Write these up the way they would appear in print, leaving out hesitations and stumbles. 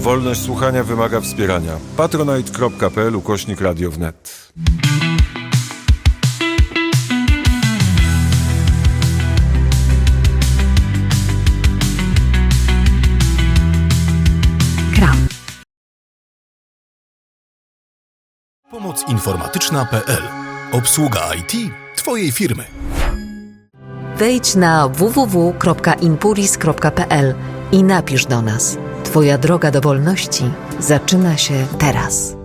Wolność słuchania wymaga wspierania. patronite.pl/Radio wnet. Pomoc informatyczna.pl. Obsługa IT Twojej firmy. Wejdź na www.impuris.pl i napisz do nas. Twoja droga do wolności zaczyna się teraz.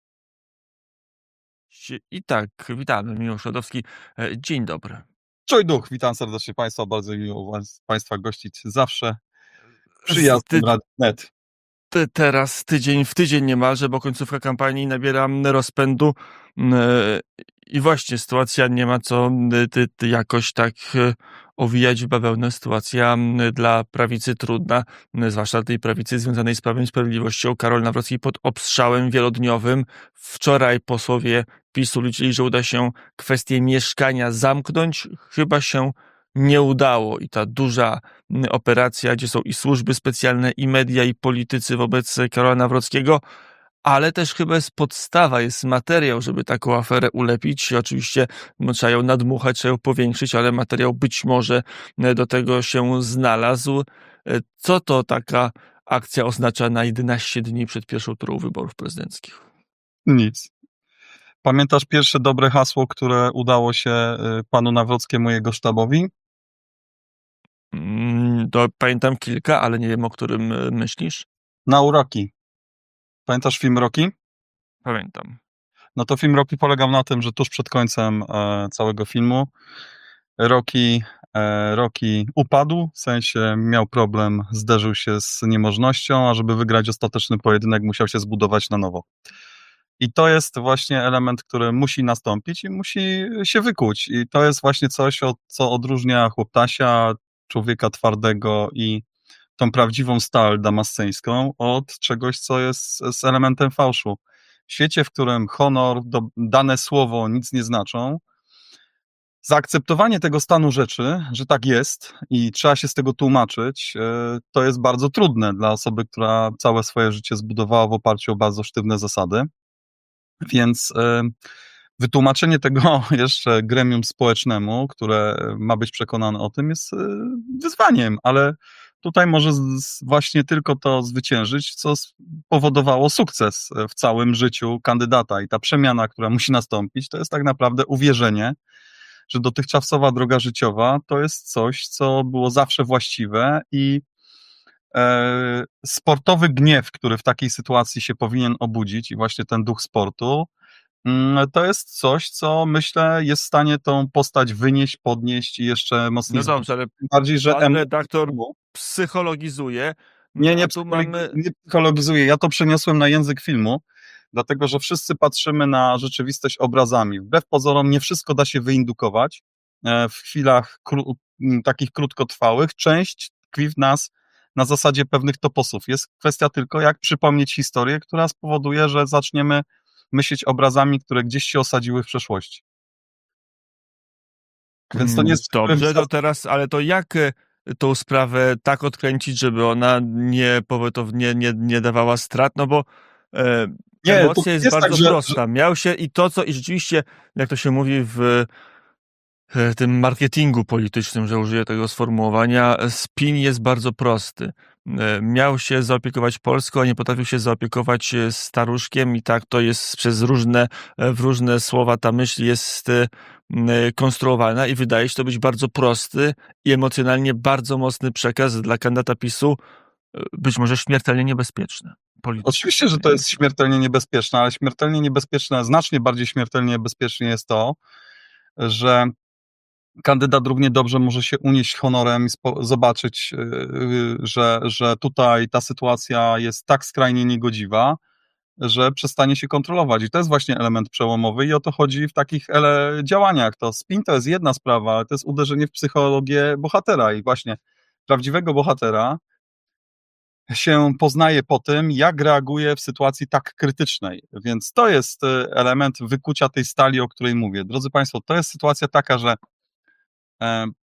I tak, witamy, Miłosz Lodowski. Dzień dobry. Czuj duch, witam serdecznie Państwa, bardzo miło Państwa gościć zawsze przyjazdem Rady.net. Teraz tydzień w tydzień niemalże, bo końcówka kampanii nabiera rozpędu i właśnie sytuacja nie ma co jakoś tak owijać w bawełnę. Sytuacja dla prawicy trudna, zwłaszcza tej prawicy związanej z Prawem i Sprawiedliwością. Karol Nawrocki pod obstrzałem wielodniowym. Wczoraj posłowie PiS-u liczyli, że uda się kwestię mieszkania zamknąć. Chyba się nie udało i ta duża operacja, gdzie są i służby specjalne, i media, i politycy wobec Karola Nawrockiego, ale też chyba jest podstawa, jest materiał, żeby taką aferę ulepić. Oczywiście trzeba ją nadmuchać, trzeba ją powiększyć, ale materiał być może do tego się znalazł. Co to taka akcja oznacza na 11 dni przed pierwszą turą wyborów prezydenckich? Nic. Pamiętasz pierwsze dobre hasło, które udało się panu Nawrockiemu i jego sztabowi? To pamiętam kilka, ale nie wiem, o którym myślisz. Na Rocky. Pamiętasz film Rocky? Pamiętam. No to film Rocky polegał na tym, że tuż przed końcem całego filmu Rocky upadł, w sensie miał problem, zderzył się z niemożnością, a żeby wygrać ostateczny pojedynek, musiał się zbudować na nowo. I to jest właśnie element, który musi nastąpić i musi się wykuć. I to jest właśnie coś, co odróżnia chłoptasia, człowieka twardego i tą prawdziwą stal damasceńską od czegoś, co jest z elementem fałszu. W świecie, w którym honor, dane słowo nic nie znaczą, zaakceptowanie tego stanu rzeczy, że tak jest i trzeba się z tego tłumaczyć, to jest bardzo trudne dla osoby, która całe swoje życie zbudowała w oparciu o bardzo sztywne zasady. Więc wytłumaczenie tego jeszcze gremium społecznemu, które ma być przekonane o tym, jest wyzwaniem, ale tutaj może właśnie tylko to zwyciężyć, co spowodowało sukces w całym życiu kandydata. I ta przemiana, która musi nastąpić, to jest tak naprawdę uwierzenie, że dotychczasowa droga życiowa to jest coś, co było zawsze właściwe i sportowy gniew, który w takiej sytuacji się powinien obudzić i właśnie ten duch sportu, to jest coś, co myślę jest w stanie tą postać wynieść, podnieść i jeszcze mocniej... No dobrze, ale bardziej, że pan redaktor psychologizuje. Nie mamy... psychologizuję. Ja to przeniosłem na język filmu, dlatego, że wszyscy patrzymy na rzeczywistość obrazami. Wbrew pozorom nie wszystko da się wyindukować w chwilach takich krótkotrwałych. Część tkwi w nas na zasadzie pewnych toposów. Jest kwestia tylko, jak przypomnieć historię, która spowoduje, że zaczniemy myśleć obrazami, które gdzieś się osadziły w przeszłości. Więc to nie jest... Dobrze, to teraz, ale to jak tą sprawę tak odkręcić, żeby ona nie dawała strat? No bo emocja jest bardzo tak, prosta. Miał się i to, co i rzeczywiście, jak to się mówi w tym marketingu politycznym, że użyję tego sformułowania, spin jest bardzo prosty. Miał się zaopiekować Polską, a nie potrafił się zaopiekować staruszkiem i tak to jest w różne słowa ta myśl jest konstruowana i wydaje się to być bardzo prosty i emocjonalnie bardzo mocny przekaz dla kandydata PiS-u, być może śmiertelnie niebezpieczny. Oczywiście, że to jest śmiertelnie niebezpieczne, ale śmiertelnie niebezpieczne, znacznie bardziej śmiertelnie niebezpieczne jest to, że kandydat równie dobrze może się unieść honorem i zobaczyć, że tutaj ta sytuacja jest tak skrajnie niegodziwa, że przestanie się kontrolować. I to jest właśnie element przełomowy i o to chodzi w takich działaniach. To spin to jest jedna sprawa, ale to jest uderzenie w psychologię bohatera i właśnie prawdziwego bohatera się poznaje po tym, jak reaguje w sytuacji tak krytycznej. Więc to jest element wykucia tej stali, o której mówię. Drodzy Państwo, to jest sytuacja taka, że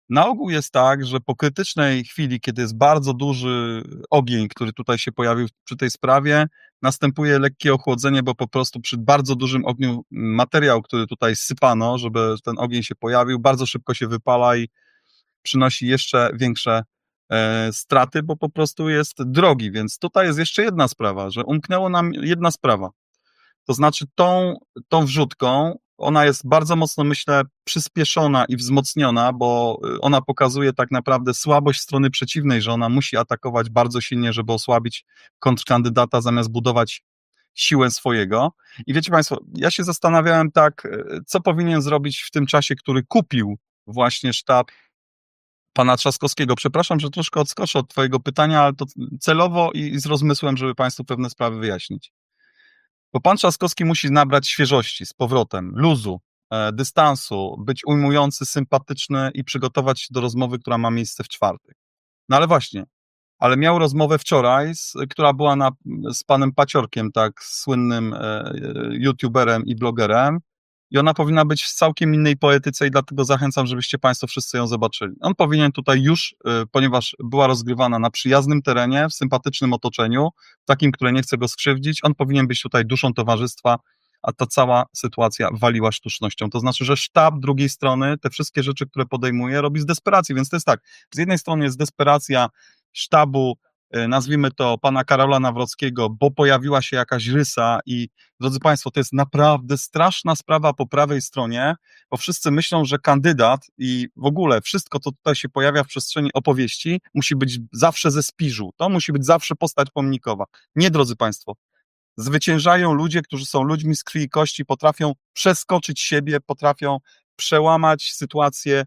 Na ogół jest tak, że po krytycznej chwili, kiedy jest bardzo duży ogień, który tutaj się pojawił przy tej sprawie, następuje lekkie ochłodzenie, bo po prostu przy bardzo dużym ogniu materiał, który tutaj sypano, żeby ten ogień się pojawił, bardzo szybko się wypala i przynosi jeszcze większe straty, bo po prostu jest drogi. Więc tutaj jest jeszcze jedna sprawa, że umknęło nam jedna sprawa. To znaczy tą wrzutką, ona jest bardzo mocno, myślę, przyspieszona i wzmocniona, bo ona pokazuje tak naprawdę słabość strony przeciwnej, że ona musi atakować bardzo silnie, żeby osłabić kontrkandydata, zamiast budować siłę swojego. I wiecie Państwo, ja się zastanawiałem tak, co powinien zrobić w tym czasie, który kupił właśnie sztab pana Trzaskowskiego. Przepraszam, że troszkę odskoczę od twojego pytania, ale to celowo i z rozmysłem, żeby Państwu pewne sprawy wyjaśnić. Bo pan Trzaskowski musi nabrać świeżości z powrotem, luzu, dystansu, być ujmujący, sympatyczny i przygotować się do rozmowy, która ma miejsce w czwartek. No ale właśnie, ale miał rozmowę wczoraj, która była z panem Paciorkiem, tak, słynnym youtuberem i blogerem, i ona powinna być w całkiem innej poetyce i dlatego zachęcam, żebyście Państwo wszyscy ją zobaczyli. On powinien tutaj już, ponieważ była rozgrywana na przyjaznym terenie, w sympatycznym otoczeniu, takim, które nie chce go skrzywdzić, on powinien być tutaj duszą towarzystwa, a ta cała sytuacja waliła sztucznością. To znaczy, że sztab drugiej strony, te wszystkie rzeczy, które podejmuje, robi z desperacji, więc to jest tak, z jednej strony jest desperacja sztabu, nazwijmy to pana Karola Nawrockiego, bo pojawiła się jakaś rysa i drodzy Państwo, to jest naprawdę straszna sprawa po prawej stronie, bo wszyscy myślą, że kandydat i w ogóle wszystko, co tutaj się pojawia w przestrzeni opowieści, musi być zawsze ze Spiżu, to musi być zawsze postać pomnikowa. Nie, drodzy Państwo, zwyciężają ludzie, którzy są ludźmi z krwi i kości, potrafią przeskoczyć siebie, potrafią przełamać sytuacje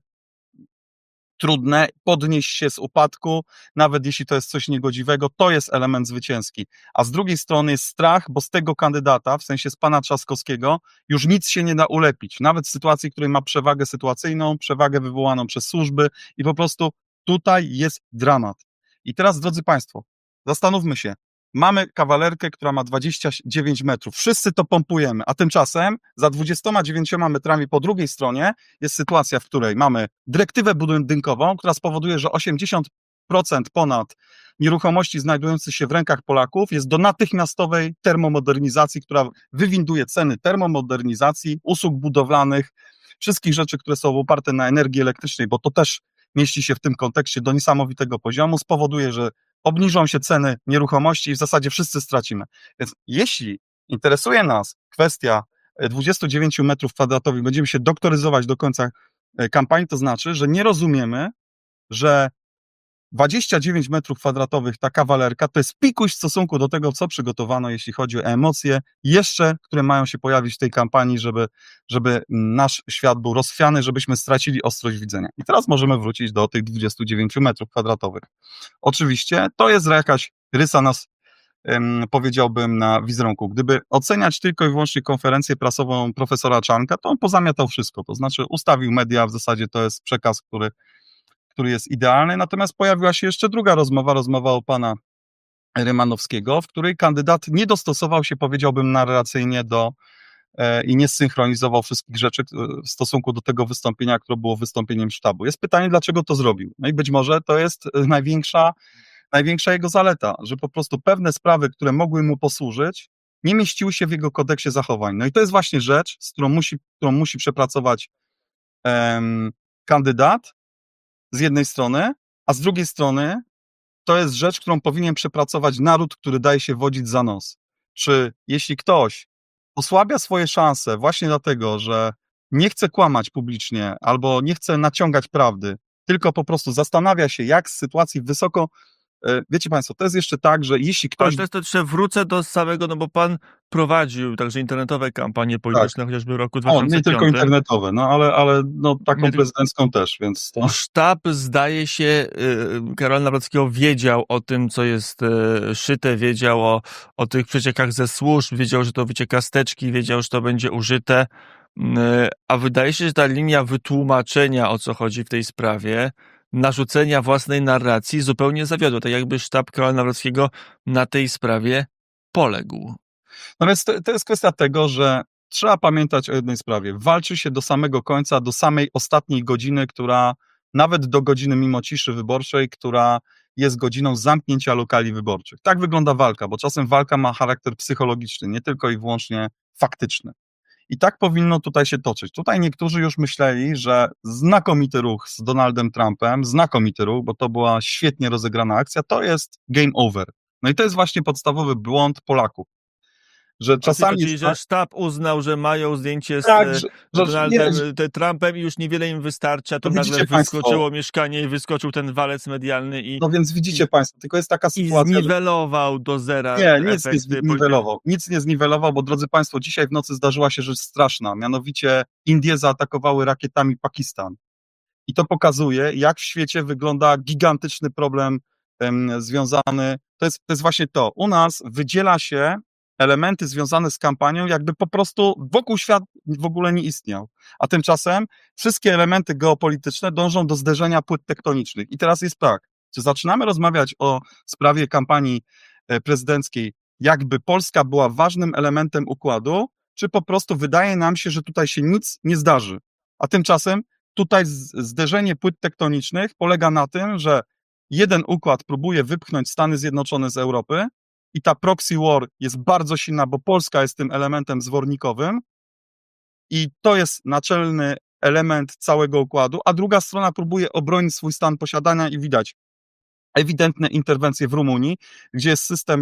trudne, podnieść się z upadku, nawet jeśli to jest coś niegodziwego, to jest element zwycięski. A z drugiej strony jest strach, bo z tego kandydata, w sensie z pana Trzaskowskiego, już nic się nie da ulepić. Nawet w sytuacji, w której ma przewagę sytuacyjną, przewagę wywołaną przez służby i po prostu tutaj jest dramat. I teraz, drodzy Państwo, zastanówmy się. Mamy kawalerkę, która ma 29 metrów. Wszyscy to pompujemy, a tymczasem za 29 metrami po drugiej stronie jest sytuacja, w której mamy dyrektywę budynkową, która spowoduje, że 80% ponad nieruchomości znajdujących się w rękach Polaków jest do natychmiastowej termomodernizacji, która wywinduje ceny termomodernizacji, usług budowlanych, wszystkich rzeczy, które są oparte na energii elektrycznej, bo to też mieści się w tym kontekście do niesamowitego poziomu, spowoduje, że obniżą się ceny nieruchomości i w zasadzie wszyscy stracimy. Więc jeśli interesuje nas kwestia 29 metrów kwadratowych, będziemy się doktoryzować do końca kampanii, to znaczy, że nie rozumiemy, że 29 metrów kwadratowych ta kawalerka to jest pikuś w stosunku do tego, co przygotowano, jeśli chodzi o emocje, jeszcze, które mają się pojawić w tej kampanii, żeby nasz świat był rozchwiany, żebyśmy stracili ostrość widzenia. I teraz możemy wrócić do tych 29 metrów kwadratowych. Oczywiście to jest jakaś rysa nas, powiedziałbym, na wizerunku. Gdyby oceniać tylko i wyłącznie konferencję prasową profesora Czarnka, to on pozamiatał wszystko, to znaczy ustawił media, w zasadzie to jest przekaz, który jest idealny, natomiast pojawiła się jeszcze druga rozmowa o pana Rymanowskiego, w której kandydat nie dostosował się, powiedziałbym, narracyjnie i nie synchronizował wszystkich rzeczy w stosunku do tego wystąpienia, które było wystąpieniem sztabu. Jest pytanie, dlaczego to zrobił? No i być może to jest największa jego zaleta, że po prostu pewne sprawy, które mogły mu posłużyć, nie mieściły się w jego kodeksie zachowań. No i to jest właśnie rzecz, którą musi przepracować kandydat, z jednej strony, a z drugiej strony to jest rzecz, którą powinien przepracować naród, który daje się wodzić za nos. Czy jeśli ktoś osłabia swoje szanse właśnie dlatego, że nie chce kłamać publicznie albo nie chce naciągać prawdy, tylko po prostu zastanawia się, jak z sytuacji wysoko... Wiecie Państwo, to jest jeszcze tak, że jeśli ktoś... Ale to jeszcze wrócę do samego, no bo pan prowadził także internetowe kampanie polityczne, chociażby w roku 2005. Nie tylko internetowe, no ale no, taką prezydencką też, więc to... Sztab, zdaje się, Karola Nawrockiego wiedział o tym, co jest szyte, wiedział o tych przeciekach ze służb, wiedział, że to wycieka z teczki, wiedział, że to będzie użyte, a wydaje się, że ta linia wytłumaczenia, o co chodzi w tej sprawie, narzucenia własnej narracji zupełnie zawiodła. Tak jakby sztab Karola Nawrockiego na tej sprawie poległ. No więc to jest kwestia tego, że trzeba pamiętać o jednej sprawie. Walczy się do samego końca, do samej ostatniej godziny, która nawet do godziny mimo ciszy wyborczej, która jest godziną zamknięcia lokali wyborczych. Tak wygląda walka, bo czasem walka ma charakter psychologiczny, nie tylko i wyłącznie faktyczny. I tak powinno tutaj się toczyć. Tutaj niektórzy już myśleli, że znakomity ruch z Donaldem Trumpem, znakomity ruch, bo to była świetnie rozegrana akcja, to jest game over. No i to jest właśnie podstawowy błąd Polaków. Że czasami Czyli, że sztab uznał, że mają zdjęcie z tak, Donaldem Trumpem i już niewiele im wystarcza, to nagle wyskoczyło mieszkanie i wyskoczył ten walec medialny i... No więc widzicie państwo, tylko jest taka sytuacja... I zniwelował do zera nic nie zniwelował. Nic nie zniwelował, bo drodzy państwo, dzisiaj w nocy zdarzyła się rzecz straszna, mianowicie Indie zaatakowały rakietami Pakistan. I to pokazuje, jak w świecie wygląda gigantyczny problem związany... To jest właśnie to. U nas wydziela się elementy związane z kampanią, jakby po prostu wokół świat w ogóle nie istniał. A tymczasem wszystkie elementy geopolityczne dążą do zderzenia płyt tektonicznych. I teraz jest tak, czy zaczynamy rozmawiać o sprawie kampanii prezydenckiej, jakby Polska była ważnym elementem układu, czy po prostu wydaje nam się, że tutaj się nic nie zdarzy. A tymczasem tutaj zderzenie płyt tektonicznych polega na tym, że jeden układ próbuje wypchnąć Stany Zjednoczone z Europy, i ta proxy war jest bardzo silna, bo Polska jest tym elementem zwornikowym i to jest naczelny element całego układu, a druga strona próbuje obronić swój stan posiadania i widać ewidentne interwencje w Rumunii, gdzie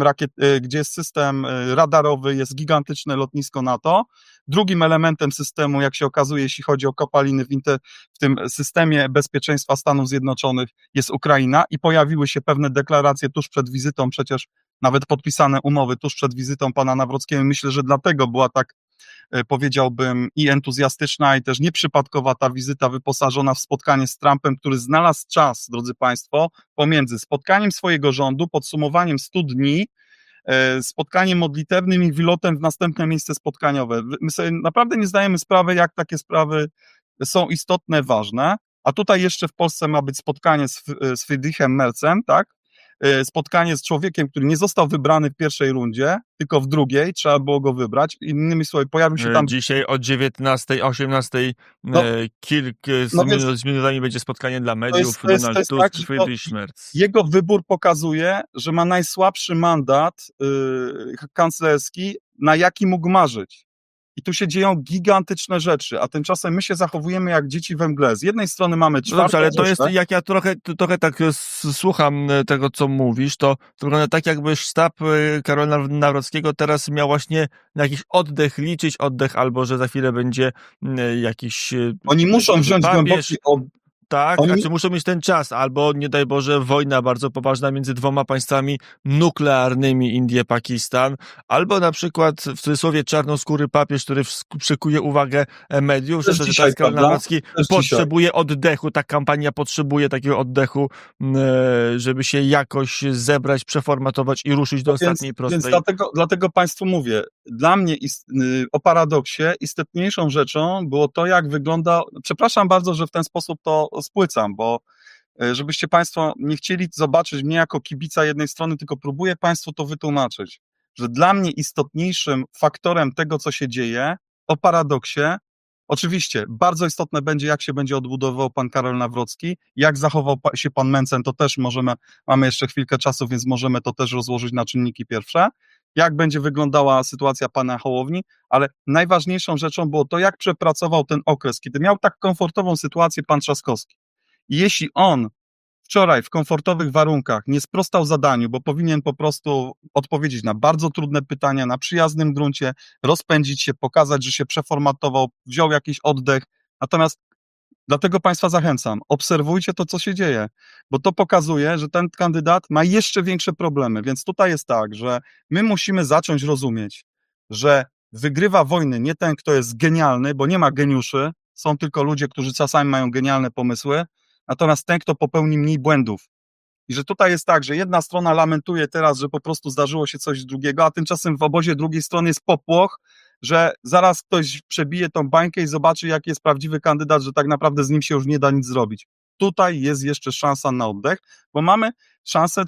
jest system radarowy, jest gigantyczne lotnisko NATO. Drugim elementem systemu, jak się okazuje, jeśli chodzi o kopaliny w tym systemie bezpieczeństwa Stanów Zjednoczonych, jest Ukraina i pojawiły się pewne deklaracje tuż przed wizytą, przecież nawet podpisane umowy tuż przed wizytą pana Nawrockiego. Myślę, że dlatego była tak, powiedziałbym, i entuzjastyczna, i też nieprzypadkowa ta wizyta wyposażona w spotkanie z Trumpem, który znalazł czas, drodzy państwo, pomiędzy spotkaniem swojego rządu, podsumowaniem 100 dni, spotkaniem modlitewnym i wylotem w następne miejsce spotkaniowe. My sobie naprawdę nie zdajemy sprawy, jak takie sprawy są istotne, ważne, a tutaj jeszcze w Polsce ma być spotkanie z Friedrichem Merzem, tak? Spotkanie z człowiekiem, który nie został wybrany w pierwszej rundzie, tylko w drugiej, trzeba było go wybrać. Innymi słowy, pojawił się tam... Dzisiaj o 19, 18 z minutami będzie spotkanie dla mediów, Donald Tusk, tak, Friedrich Merz. Jego wybór pokazuje, że ma najsłabszy mandat kanclerski, na jaki mógł marzyć. I tu się dzieją gigantyczne rzeczy, a tymczasem my się zachowujemy jak dzieci we mgle. Z jednej strony mamy czwartą... ale to jest, jak ja trochę tak słucham tego, co mówisz, to wygląda tak, jakby sztab Karola Nawrockiego teraz miał właśnie na jakiś liczyć oddech, albo że za chwilę będzie jakiś... Oni muszą wziąć głęboki Tak, znaczy muszą mieć ten czas, albo nie daj Boże wojna bardzo poważna między dwoma państwami nuklearnymi, Indie, Pakistan, albo na przykład w cudzysłowie czarnoskóry papież, który przykuje uwagę mediów, że teraz Karol Nawrocki potrzebuje oddechu, ta kampania potrzebuje takiego oddechu, żeby się jakoś zebrać, przeformatować i ruszyć do ostatniej prostej. Więc dlatego Państwu mówię, dla mnie o paradoksie istotniejszą rzeczą było to, jak wygląda, przepraszam bardzo, że w ten sposób to spłycam, bo żebyście Państwo nie chcieli zobaczyć mnie jako kibica jednej strony, tylko próbuję Państwu to wytłumaczyć, że dla mnie istotniejszym faktorem tego, co się dzieje, o paradoksie, oczywiście bardzo istotne będzie, jak się będzie odbudowywał pan Karol Nawrocki, jak zachował się pan Mencen, to też mamy jeszcze chwilkę czasu, więc możemy to też rozłożyć na czynniki pierwsze, jak będzie wyglądała sytuacja pana Hołowni, ale najważniejszą rzeczą było to, jak przepracował ten okres, kiedy miał tak komfortową sytuację pan Trzaskowski. I jeśli on wczoraj w komfortowych warunkach nie sprostał zadaniu, bo powinien po prostu odpowiedzieć na bardzo trudne pytania, na przyjaznym gruncie, rozpędzić się, pokazać, że się przeformatował, wziął jakiś oddech, natomiast dlatego Państwa zachęcam, obserwujcie to, co się dzieje, bo to pokazuje, że ten kandydat ma jeszcze większe problemy, więc tutaj jest tak, że my musimy zacząć rozumieć, że wygrywa wojny nie ten, kto jest genialny, bo nie ma geniuszy, są tylko ludzie, którzy czasami mają genialne pomysły, natomiast ten, kto popełni mniej błędów. I że tutaj jest tak, że jedna strona lamentuje teraz, że po prostu zdarzyło się coś drugiego, a tymczasem w obozie drugiej strony jest popłoch, że zaraz ktoś przebije tą bańkę i zobaczy, jaki jest prawdziwy kandydat, że tak naprawdę z nim się już nie da nic zrobić. Tutaj jest jeszcze szansa na oddech, bo mamy szansę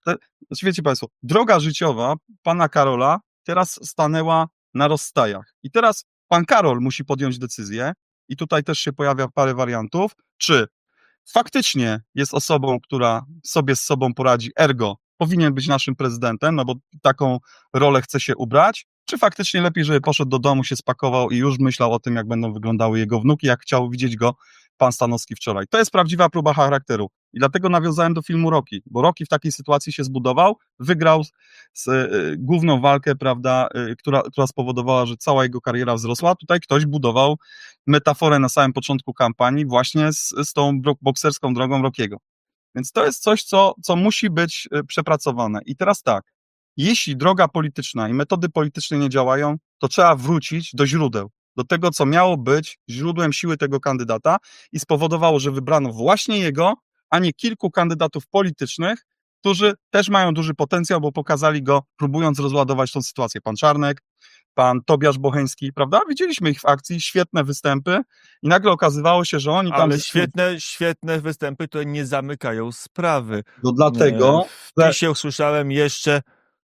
wiecie Państwo, droga życiowa pana Karola teraz stanęła na rozstajach. I teraz pan Karol musi podjąć decyzję i tutaj też się pojawia parę wariantów, czy faktycznie jest osobą, która sobie z sobą poradzi, ergo powinien być naszym prezydentem, no bo taką rolę chce się ubrać, czy faktycznie lepiej, żeby poszedł do domu, się spakował i już myślał o tym, jak będą wyglądały jego wnuki, jak chciał widzieć go pan Stanowski wczoraj. To jest prawdziwa próba charakteru. I dlatego nawiązałem do filmu Rocky, bo Rocky w takiej sytuacji się zbudował, wygrał główną walkę, prawda, która spowodowała, że cała jego kariera wzrosła. Tutaj ktoś budował metaforę na samym początku kampanii właśnie z tą bokserską drogą Rockiego. Więc to jest coś, co musi być przepracowane. I teraz tak, jeśli droga polityczna i metody polityczne nie działają, to trzeba wrócić do źródeł, do tego, co miało być źródłem siły tego kandydata i spowodowało, że wybrano właśnie jego, a nie kilku kandydatów politycznych, którzy też mają duży potencjał, bo pokazali go, próbując rozładować tą sytuację. Pan Czarnek, pan Tobiasz Bocheński, prawda? Widzieliśmy ich w akcji, świetne występy i nagle okazywało się, że oni tam... Ale świetne występy, które nie zamykają sprawy. No dlatego... W PiS-ie usłyszałem jeszcze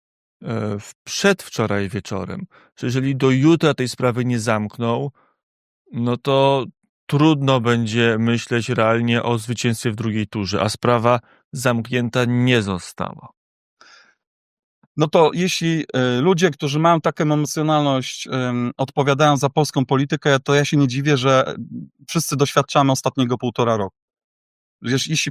przedwczoraj wieczorem, że jeżeli do jutra tej sprawy nie zamkną, no to trudno będzie myśleć realnie o zwycięstwie w drugiej turze, a sprawa zamknięta nie została. No to jeśli ludzie, którzy mają taką emocjonalność, odpowiadają za polską politykę, to ja się nie dziwię, że wszyscy doświadczamy ostatniego 1,5 roku. Jeśli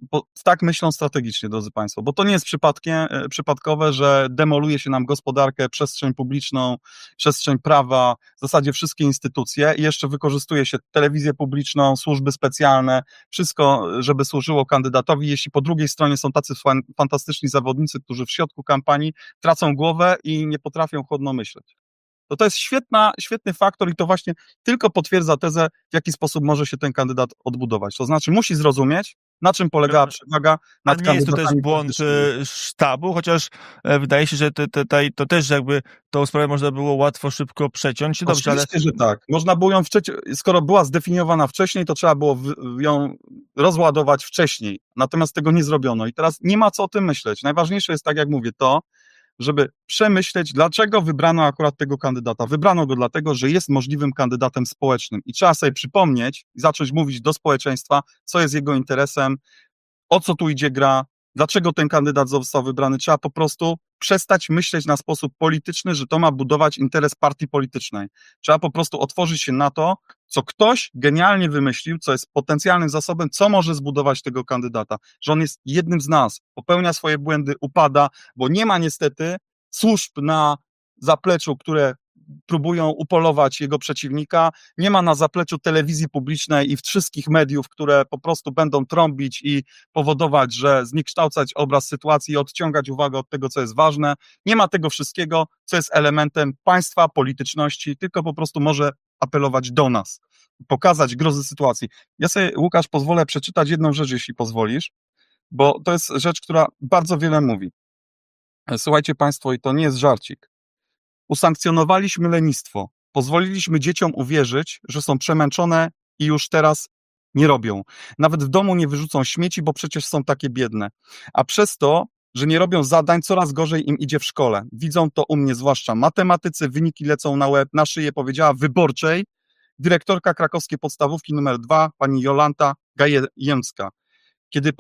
tak myślą strategicznie, drodzy Państwo, bo to nie jest przypadkowe, że demoluje się nam gospodarkę, przestrzeń publiczną, przestrzeń prawa, w zasadzie wszystkie instytucje i jeszcze wykorzystuje się telewizję publiczną, służby specjalne, wszystko, żeby służyło kandydatowi, jeśli po drugiej stronie są tacy fantastyczni zawodnicy, którzy w środku kampanii tracą głowę i nie potrafią chłodno myśleć. To jest świetny faktor i to właśnie tylko potwierdza tezę, w jaki sposób może się ten kandydat odbudować. To znaczy musi zrozumieć, na czym polegała przewaga nad kandydatami. A nie jest to też błąd sztabu, chociaż wydaje się, że to też jakby tą sprawę można było łatwo, szybko przeciąć. Dobrze, oczywiście, że tak. Można było ją skoro była zdefiniowana wcześniej, to trzeba było ją rozładować wcześniej. Natomiast tego nie zrobiono i teraz nie ma co o tym myśleć. Najważniejsze jest, tak jak mówię, to, żeby przemyśleć, dlaczego wybrano akurat tego kandydata. Wybrano go dlatego, że jest możliwym kandydatem społecznym i trzeba sobie przypomnieć i zacząć mówić do społeczeństwa, co jest jego interesem, o co tu idzie gra, dlaczego ten kandydat został wybrany. Trzeba po prostu przestać myśleć na sposób polityczny, że to ma budować interes partii politycznej. Trzeba po prostu otworzyć się na to, co ktoś genialnie wymyślił, co jest potencjalnym zasobem, co może zbudować tego kandydata. Że on jest jednym z nas, popełnia swoje błędy, upada, bo nie ma niestety służb na zapleczu, które próbują upolować jego przeciwnika, nie ma na zapleczu telewizji publicznej i wszystkich mediów, które po prostu będą trąbić i powodować, że zniekształcać obraz sytuacji i odciągać uwagę od tego, co jest ważne. Nie ma tego wszystkiego, co jest elementem państwa, polityczności, tylko po prostu może apelować do nas, pokazać grozy sytuacji. Ja sobie, Łukasz, pozwolę przeczytać jedną rzecz, jeśli pozwolisz, bo to jest rzecz, która bardzo wiele mówi. Słuchajcie Państwo, i to nie jest żarcik. Usankcjonowaliśmy lenistwo. Pozwoliliśmy dzieciom uwierzyć, że są przemęczone i już teraz nie robią. Nawet w domu nie wyrzucą śmieci, bo przecież są takie biedne. A przez to, że nie robią zadań, coraz gorzej im idzie w szkole. Widzą to u mnie zwłaszcza matematycy, wyniki lecą na łeb, na szyję, powiedziała Wyborczej dyrektorka krakowskiej podstawówki nr 2, pani Jolanta Gajewska. Kiedy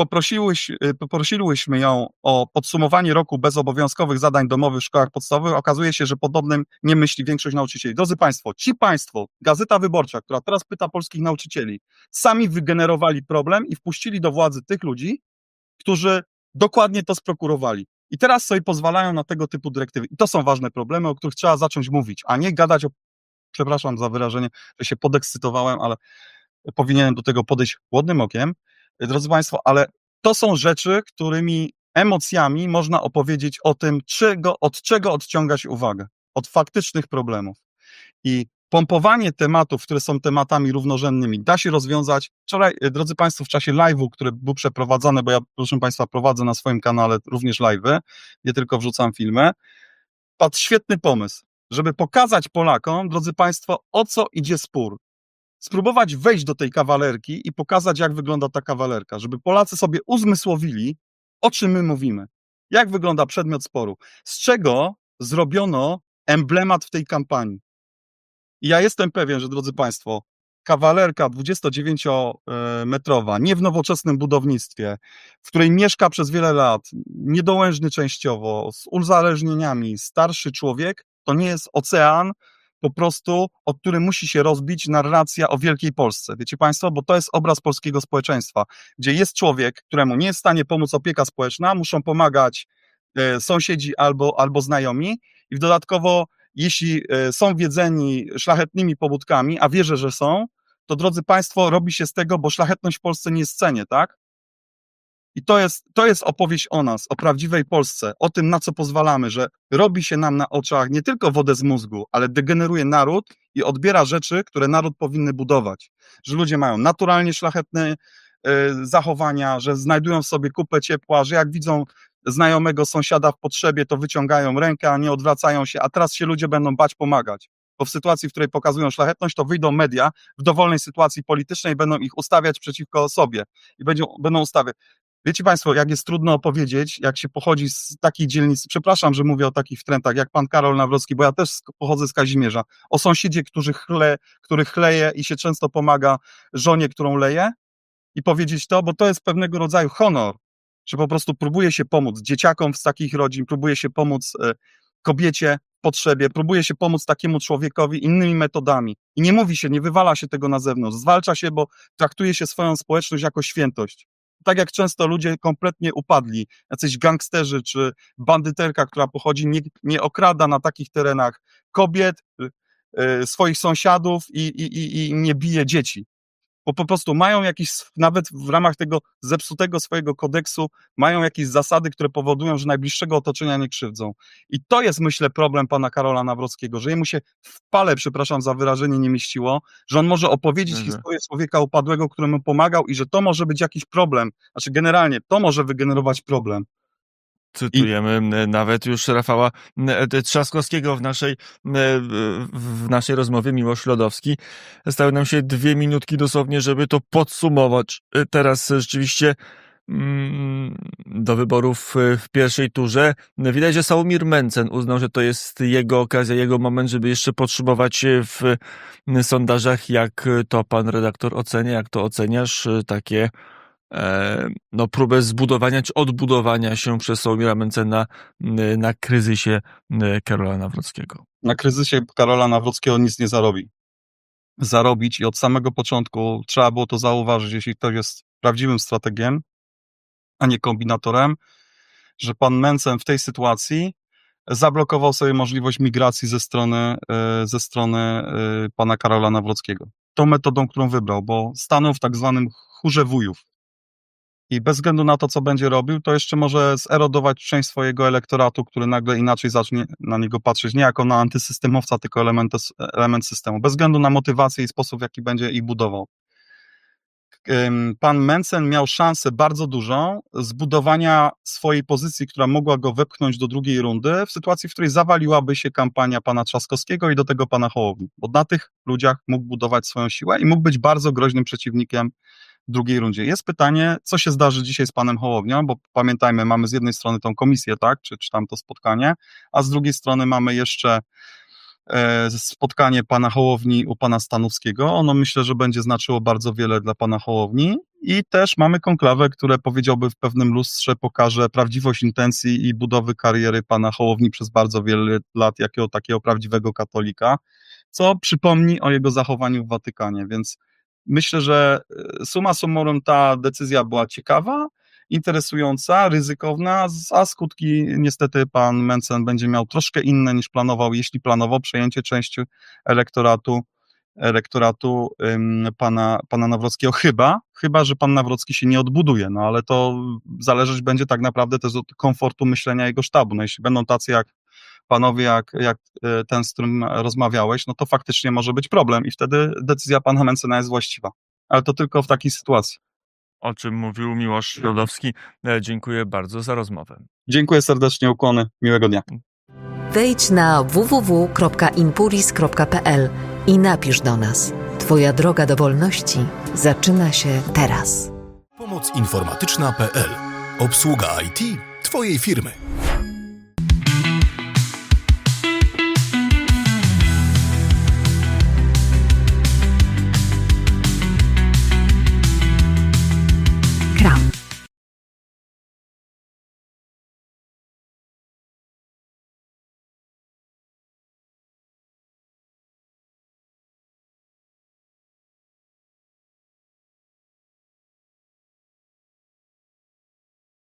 poprosiłyśmy ją o podsumowanie roku bez obowiązkowych zadań domowych w szkołach podstawowych, okazuje się, że podobnym nie myśli większość nauczycieli. Drodzy Państwo, Gazeta Wyborcza, która teraz pyta polskich nauczycieli, sami wygenerowali problem i wpuścili do władzy tych ludzi, którzy dokładnie to sprokurowali. I teraz sobie pozwalają na tego typu dyrektywy. I to są ważne problemy, o których trzeba zacząć mówić, a nie gadać o, przepraszam za wyrażenie, że się podekscytowałem, ale powinienem do tego podejść chłodnym okiem. Drodzy Państwo, ale to są rzeczy, którymi emocjami można opowiedzieć o tym, od czego odciągać uwagę. Od faktycznych problemów. I pompowanie tematów, które są tematami równorzędnymi, da się rozwiązać. Wczoraj, drodzy Państwo, w czasie live'u, który był przeprowadzony, bo ja, proszę Państwa, prowadzę na swoim kanale również live'y, nie tylko wrzucam filmy, padł świetny pomysł, żeby pokazać Polakom, drodzy Państwo, o co idzie spór. Spróbować wejść do tej kawalerki i pokazać, jak wygląda ta kawalerka, żeby Polacy sobie uzmysłowili, o czym my mówimy, jak wygląda przedmiot sporu, z czego zrobiono emblemat w tej kampanii. I ja jestem pewien, że, drodzy Państwo, kawalerka 29-metrowa, nie w nowoczesnym budownictwie, w której mieszka przez wiele lat, niedołężny częściowo, z uzależnieniami, starszy człowiek, to nie jest ocean, po prostu, o który musi się rozbić narracja o wielkiej Polsce. Wiecie Państwo, bo to jest obraz polskiego społeczeństwa, gdzie jest człowiek, któremu nie jest w stanie pomóc opieka społeczna, muszą pomagać sąsiedzi albo znajomi i dodatkowo, jeśli są wiedzeni szlachetnymi pobudkami, a wierzę, że są, to drodzy Państwo, robi się z tego, bo szlachetność w Polsce nie jest w cenie, tak? I to jest opowieść o nas, o prawdziwej Polsce, o tym, na co pozwalamy, że robi się nam na oczach nie tylko wodę z mózgu, ale degeneruje naród i odbiera rzeczy, które naród powinny budować. Że ludzie mają naturalnie szlachetne zachowania, że znajdują w sobie kupę ciepła, że jak widzą znajomego sąsiada w potrzebie, to wyciągają rękę, a nie odwracają się, a teraz się ludzie będą bać pomagać. Bo w sytuacji, w której pokazują szlachetność, to wyjdą media w dowolnej sytuacji politycznej, będą ich ustawiać przeciwko sobie i będą ustawiać. Wiecie Państwo, jak jest trudno opowiedzieć, jak się pochodzi z takiej dzielnicy, przepraszam, że mówię o takich wtrętach, jak pan Karol Nawrocki, bo ja też pochodzę z Kazimierza, o sąsiedzie, który chleje i się często pomaga żonie, którą leje, i powiedzieć to, bo to jest pewnego rodzaju honor, że po prostu próbuje się pomóc dzieciakom z takich rodzin, próbuje się pomóc kobiecie w potrzebie, próbuje się pomóc takiemu człowiekowi innymi metodami. I nie mówi się, nie wywala się tego na zewnątrz, zwalcza się, bo traktuje się swoją społeczność jako świętość. Tak jak często ludzie kompletnie upadli, jacyś gangsterzy czy bandyterka, która pochodzi, nie okrada na takich terenach kobiet, swoich sąsiadów i nie bije dzieci. Bo po prostu mają jakieś, nawet w ramach tego zepsutego swojego kodeksu, mają jakieś zasady, które powodują, że najbliższego otoczenia nie krzywdzą. I to jest, myślę, problem pana Karola Nawrockiego, że jemu się w pale, przepraszam za wyrażenie, nie mieściło, że on może opowiedzieć historię człowieka upadłego, któremu pomagał i że to może być jakiś problem. Znaczy generalnie to może wygenerować problem. Cytujemy nawet już Rafała Trzaskowskiego w naszej rozmowie, Miłosz Lodowski. Stały nam się 2 minutki dosłownie, żeby to podsumować. Teraz rzeczywiście do wyborów w pierwszej turze. Widać, że Sławomir Mencen uznał, że to jest jego okazja, jego moment, żeby jeszcze podszybować w sondażach. Jak to pan redaktor ocenia, jak to oceniasz? Takie próbę zbudowania czy odbudowania się przez Sławomira Mencena na kryzysie Karola Nawrockiego. Na kryzysie Karola Nawrockiego nic nie zarobić i od samego początku trzeba było to zauważyć, jeśli ktoś jest prawdziwym strategiem, a nie kombinatorem, że pan Mencen w tej sytuacji zablokował sobie możliwość migracji ze strony pana Karola Nawrockiego. Tą metodą, którą wybrał, bo stanął w tak zwanym chórze wujów. I bez względu na to, co będzie robił, to jeszcze może zerodować część swojego elektoratu, który nagle inaczej zacznie na niego patrzeć, nie jako na antysystemowca, tylko element systemu. Bez względu na motywację i sposób, w jaki będzie ich budował. Pan Mencen miał szansę bardzo dużą zbudowania swojej pozycji, która mogła go wepchnąć do drugiej rundy, w sytuacji, w której zawaliłaby się kampania pana Trzaskowskiego i do tego pana Hołowni. Bo na tych ludziach mógł budować swoją siłę i mógł być bardzo groźnym przeciwnikiem w drugiej rundzie. Jest pytanie, co się zdarzy dzisiaj z panem Hołownią, bo pamiętajmy, mamy z jednej strony tą komisję, tak, czy tam to spotkanie, a z drugiej strony mamy jeszcze spotkanie pana Hołowni u pana Stanowskiego. Ono myślę, że będzie znaczyło bardzo wiele dla pana Hołowni i też mamy konklawę, które powiedziałby w pewnym lustrze pokaże prawdziwość intencji i budowy kariery pana Hołowni przez bardzo wiele lat jako takiego prawdziwego katolika, co przypomni o jego zachowaniu w Watykanie, więc myślę, że summa summarum ta decyzja była ciekawa, interesująca, ryzykowna, a skutki niestety pan Mencen będzie miał troszkę inne niż planował, jeśli planował przejęcie części elektoratu pana Nawrockiego, chyba, że pan Nawrocki się nie odbuduje, no ale to zależeć będzie tak naprawdę też od komfortu myślenia jego sztabu. No jeśli będą tacy jak panowie, jak ten, z którym rozmawiałeś, no to faktycznie może być problem i wtedy decyzja pana Mencena jest właściwa. Ale to tylko w takiej sytuacji. O czym mówił Miłosz Lodowski. Dziękuję bardzo za rozmowę. Dziękuję serdecznie, ukłony. Miłego dnia. Wejdź na www.impuris.pl i napisz do nas. Twoja droga do wolności zaczyna się teraz. Pomoc informatyczna.pl. Obsługa IT Twojej firmy.